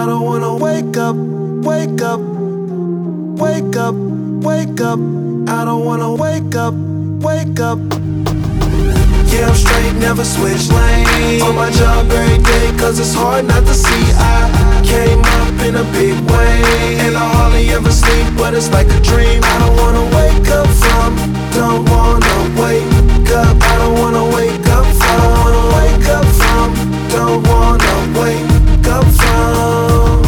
don't wanna wake up, wake up, wake up, wake up. I don't wanna wake up, wake up. Yeah, I'm straight, never switch lanes. On my job every day, cause it's hard not to see. I came up in a big way, and I hardly ever sleep, but it's like a dream. I don't wanna wake up from, don't wanna wake up. I don't wanna wake up from, I don't wanna wake up from, don't wanna wake up from.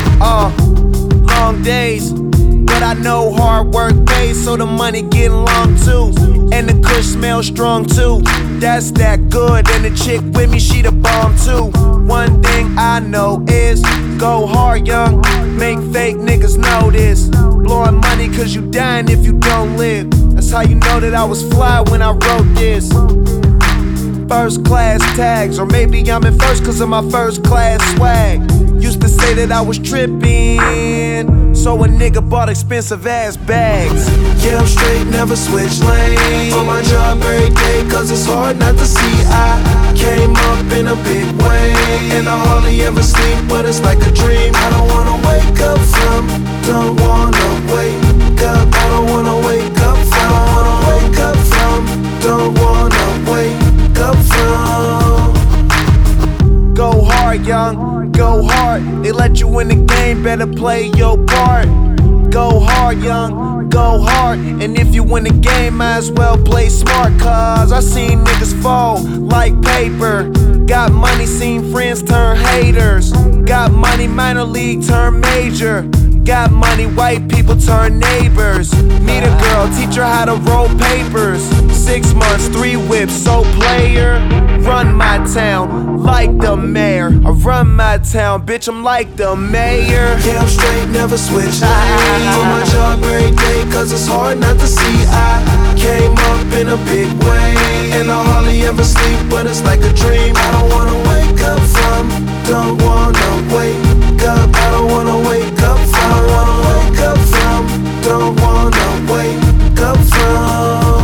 Long days, but I know hard work pays, so the money getting long too. And the kush smells strong too. That's that good, and the chick with me, she the bomb too. One thing I know is, go hard young, make fake niggas know this. Blowing money cause you dying if you don't live. That's how you know that I was fly when I wrote this. First class tags, or maybe I'm in first cause of my first class swag. Used to say that I was tripping, so a nigga bought expensive ass bags. Yeah, I'm straight, never switch lanes. On my job every day, cause it's hard not to see. I came up in a big way, and I hardly ever sleep, but it's like a dream. I don't wanna wake up from, don't wanna wake up. I don't wanna wake up from, I don't wanna wake up from, don't wanna wake up from. Go hard, young, go hard. They let you in the game, better play your part. Go hard, young, go hard. And if you win the game, might as well play smart. Cause I seen niggas fall like paper. Got money, seen friends turn haters. Got money, minor league turn major. Got money, white people turn neighbors. Meet a girl, teach her how to roll papers. 6 months, 3 whips, so player. Run my town like the mayor. I run my town, bitch, I'm like the mayor. Yeah, I'm straight, never switch lanes. On my job every day, cause it's hard not to see. I came up in a big way, and I hardly ever sleep, but it's like a dream. I don't wanna wake up from, don't wanna wake up. I don't wanna wake up from, I don't wanna wake up from, don't wanna wake up from.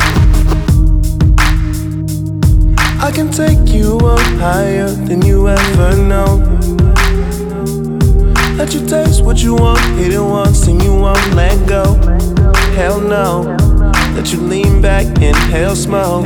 I can take you up higher than you ever know. Let you taste what you want, hit it once and you won't let go. Hell no. Let you lean back, inhale smoke.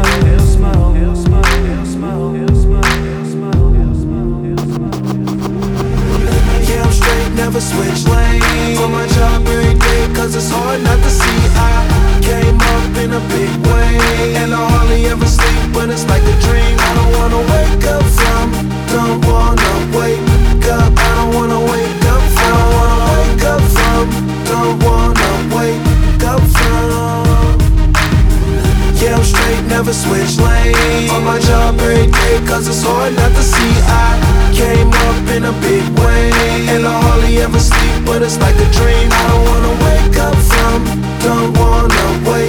Yeah, I'm straight, never switch lanes. On my job every day, cause it's hard not to see. I came up in a big way, and I hardly ever sleep, but it's like a dream. I don't wanna wake up from, don't wanna wake up. I don't wanna wake up from, I don't wanna wake up from, don't wanna wake up from. Yeah, I'm straight, never switch lanes. On my job every day, cause it's hard not to see. I came up in a big way, and I hardly ever sleep, but it's like a dream. I don't wanna wake up from, don't wanna wake